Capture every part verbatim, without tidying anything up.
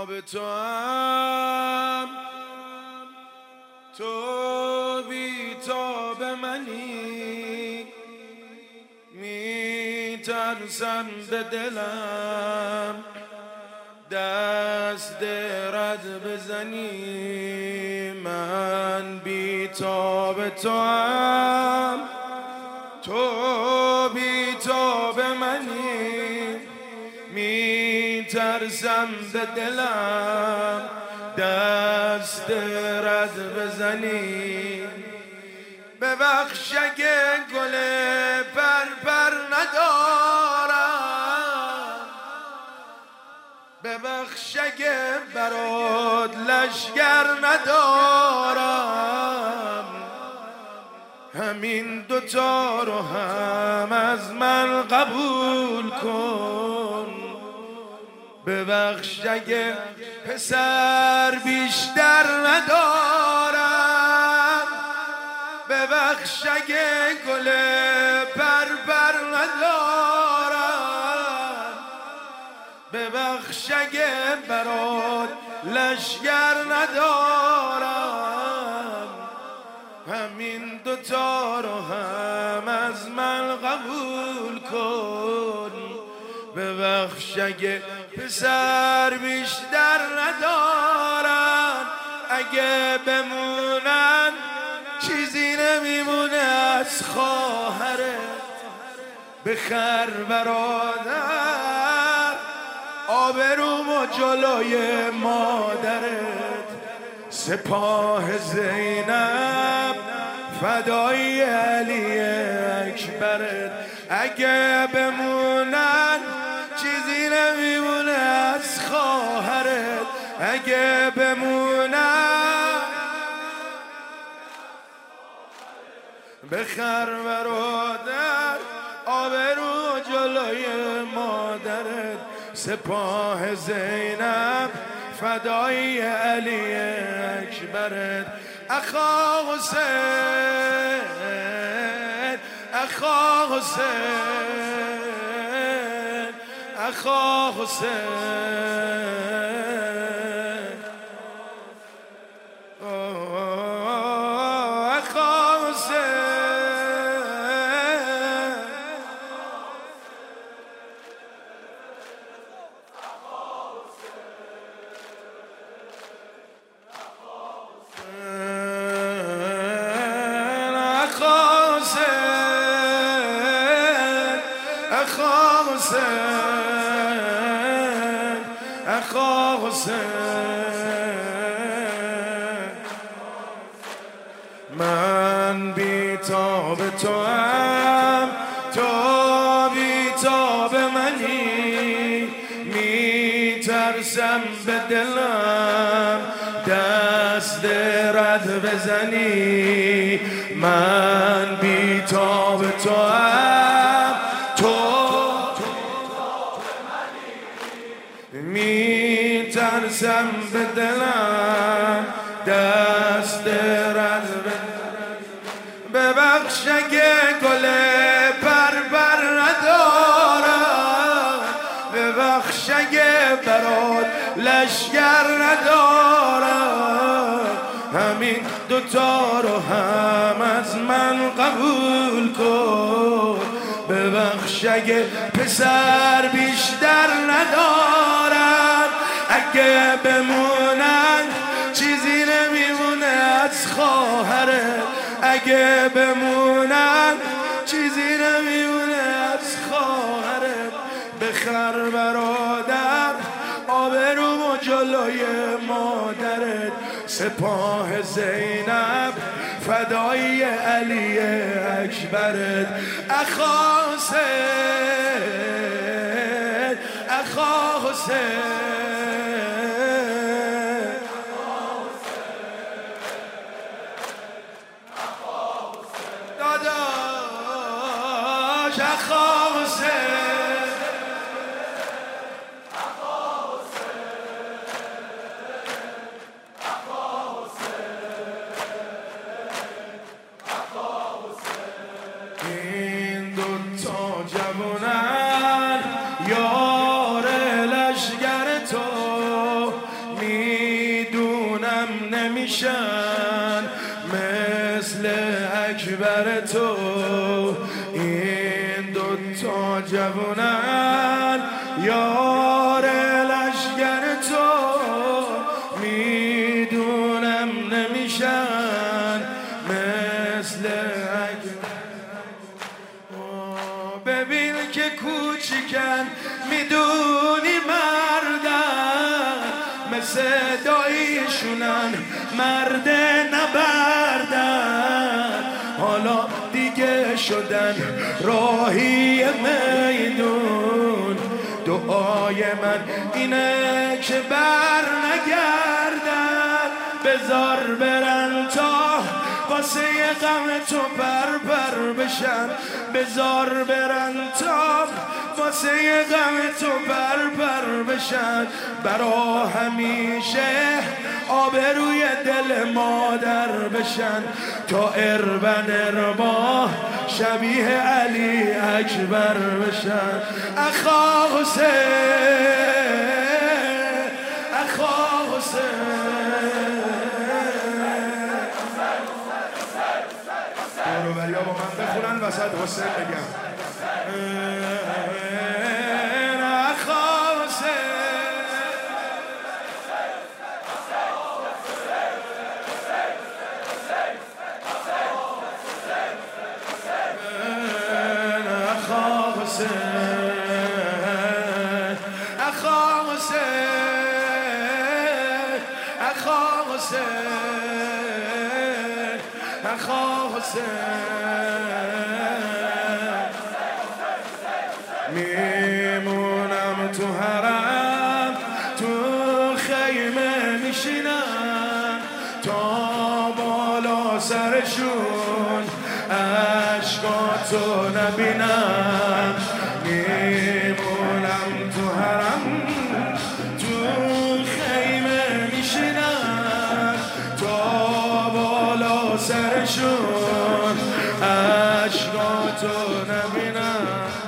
تاب تو هم تو بی تاب منی، می ترسم به دلم دست رد بزنی. من بی تاب تو هم تو بی تاب منی، می ترسم به دلم دست رد بزنی. ببخش اگه گل پر پر ندارم، ببخش اگه برات لشگر ندارم، همین دوتا رو هم از من قبول کن. ببخش اگه پسر بیشتر ندارم، ببخش اگه گل پر پر ندارم، ببخش اگه برات لشگر ندارم، همین دوتا رو هم از من قبول کن. ببخش اگه پسر بیشتر ندارن، اگه بمونن چیزی نمیمونه از خواهرت. بخر برادر آبرومو جلوی مادرت، سپاه زینب فدای علی اکبرت. اگه بمونن چیزی نمیمونه از خواهرت، اگه بمونن بخر برادر آبرو جلوی مادرت، سپاه زینب فدای علی اکبرت. اخا حسین اخا حسین اخا حسین اخا حسین اخا حسین. من بی تاب تو هم تو بی تاب منی، می ترسم به دلم دست رد بزنی. من بی تاب تو هم تو می ترسم به دلم دست رد بزنی. ببخش اگه گل پر پر ندارم، ببخش اگه برات لشگر ندارم، همین دوتا رو هم از من قبول کن. ببخش اگه پسر بیشتر ندارن، اگه بمونن چیزی نمیمونه از خواهرت، اگه بمونن چیزی نمیمونه از خواهرت. بخر برادر آبرومو جلوی مادرت، سپاه زینب فدای علی اکبرت. اخا حسین اخا حسین داداش اخا حسین جوانان یار لشگر نمیشن مثل اکبر تو. این دوتا جوونن یار لشگر تو، میدونم نمیشن مثل اکبر. ببین که کوچیکن میدونی مردن، مثل داییشونن مرد نبردن. حالا دیگه شدن راهی میدون، دعای من اینه که بر نگردن. بذار برن تا واسه غم تو پر پر بشن، بذار برن تا واسه غم تو پر پر بشن. برا همیشه آبروی دل مادر بشن، تا اربن اربا شبیه علی اکبر بشن. اخا حسین، اخا حسین، دوروبریا با من بخونن وسط حسین بگم. اخا حسین، اخا حسین، اخا حسین، اخا حسین، اخا حسین. میمونم تو حرم، تو خیمه میشینم تا بالا سرشون عشقاتو نبینم. میمونم تو حرم، تو خیمه میشینم تا بالا سرشون عشقاتو نبینم.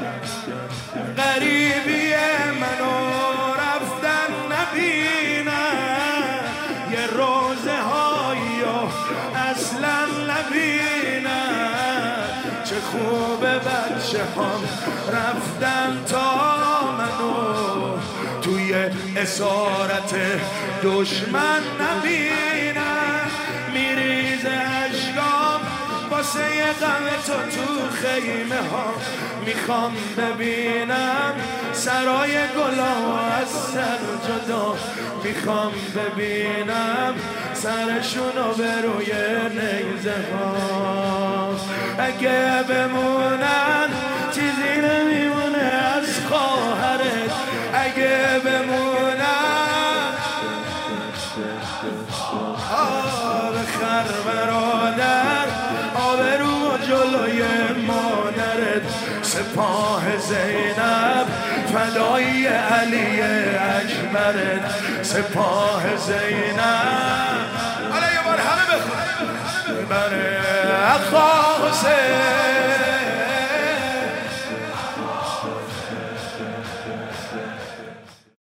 غریبی منو رفتن نبینم، یه روزه هایی اصلا نبینم. چه خوبه بچه هم رفتن تا منو توی اسارت دشمن نبینم. میریزه اشکام واسه غم تو تو خیمه ها، میخوام ببینم سرای گلا از سر جدا. میخوام ببینم سرشونو به روی نیزه ها. اگه بمونن چیزی نمیمونه از خواهرت، اگه بمونن آره خر برادر آبرو جلوی مادرت. سپاه زینب فدای علی اکبرت، سپاه زینب. حالا یه بار همه بخون. بره اخا حسین،